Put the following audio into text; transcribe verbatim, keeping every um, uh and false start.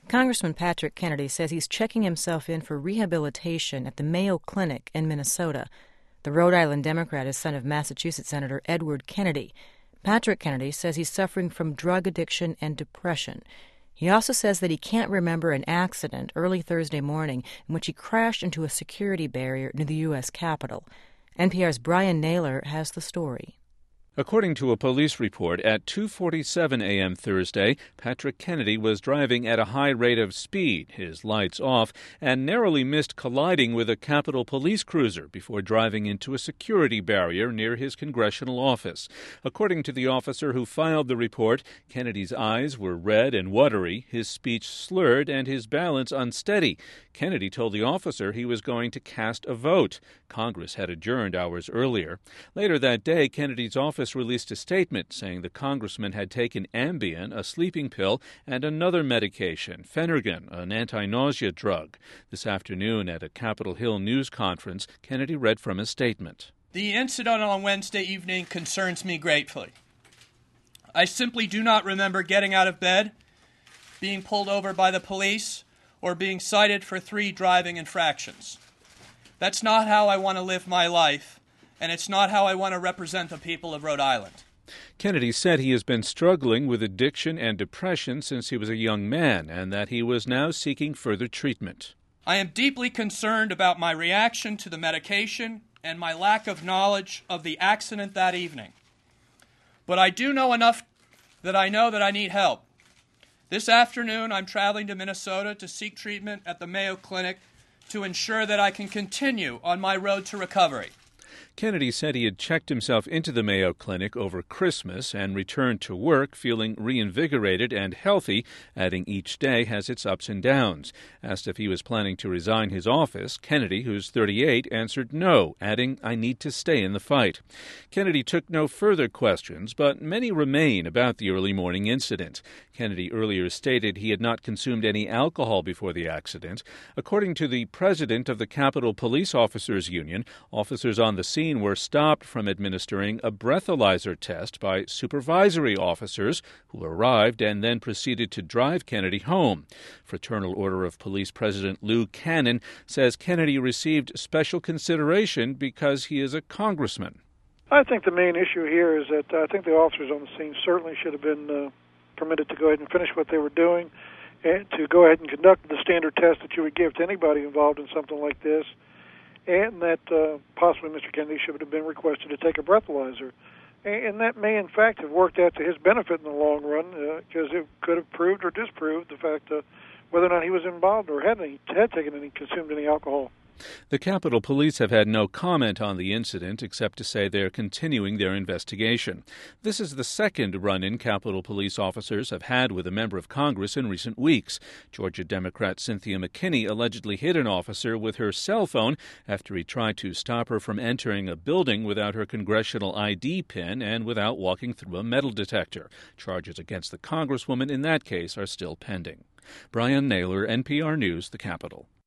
Congressman Patrick Kennedy says he's checking himself in for rehabilitation at the Mayo Clinic in Minnesota. The Rhode Island Democrat is son of Massachusetts Senator Edward Kennedy. Patrick Kennedy says he's suffering from drug addiction and depression. He also says that he can't remember an accident early Thursday morning in which he crashed into a security barrier near the U S Capitol. N P R's Brian Naylor has the story. According to a police report, at two forty-seven a.m. Thursday, Patrick Kennedy was driving at a high rate of speed, his lights off, and narrowly missed colliding with a Capitol Police cruiser before driving into a security barrier near his congressional office. According to the officer who filed the report, Kennedy's eyes were red and watery, his speech slurred, and his balance unsteady. Kennedy told the officer he was going to cast a vote. Congress had adjourned hours earlier. Later that day, Kennedy's office released a statement saying the congressman had taken Ambien, a sleeping pill, and another medication, Phenergan, an anti-nausea drug. This afternoon at a Capitol Hill news conference, Kennedy read from his statement. The incident on Wednesday evening concerns me greatly. I simply do not remember getting out of bed, being pulled over by the police, or being cited for three driving infractions. That's not how I want to live my life, and it's not how I want to represent the people of Rhode Island. Kennedy said he has been struggling with addiction and depression since he was a young man, and that he was now seeking further treatment. I am deeply concerned about my reaction to the medication and my lack of knowledge of the accident that evening. But I do know enough that I know that I need help. This afternoon, I'm traveling to Minnesota to seek treatment at the Mayo Clinic to ensure that I can continue on my road to recovery. Kennedy said he had checked himself into the Mayo Clinic over Christmas and returned to work feeling reinvigorated and healthy, adding each day has its ups and downs. Asked if he was planning to resign his office, Kennedy, who's thirty-eight, answered no, adding, "I need to stay in the fight." Kennedy took no further questions, but many remain about the early morning incident. Kennedy earlier stated he had not consumed any alcohol before the accident. According to the president of the Capitol Police Officers Union, officers on the scene were stopped from administering a breathalyzer test by supervisory officers who arrived and then proceeded to drive Kennedy home. Fraternal Order of Police President Lou Cannon says Kennedy received special consideration because he is a congressman. I think the main issue here is that I think the officers on the scene certainly should have been uh, permitted to go ahead and finish what they were doing and to go ahead and conduct the standard test that you would give to anybody involved in something like this. And that uh, possibly Mister Kennedy should have been requested to take a breathalyzer. And that may, in fact, have worked out to his benefit in the long run, because uh, it could have proved or disproved the fact uh, whether or not he was involved or had, any, had taken any, consumed any alcohol. The Capitol Police have had no comment on the incident except to say they're continuing their investigation. This is the second run-in Capitol Police officers have had with a member of Congress in recent weeks. Georgia Democrat Cynthia McKinney allegedly hit an officer with her cell phone after he tried to stop her from entering a building without her congressional I D pin and without walking through a metal detector. Charges against the Congresswoman in that case are still pending. Brian Naylor, N P R News, the Capitol.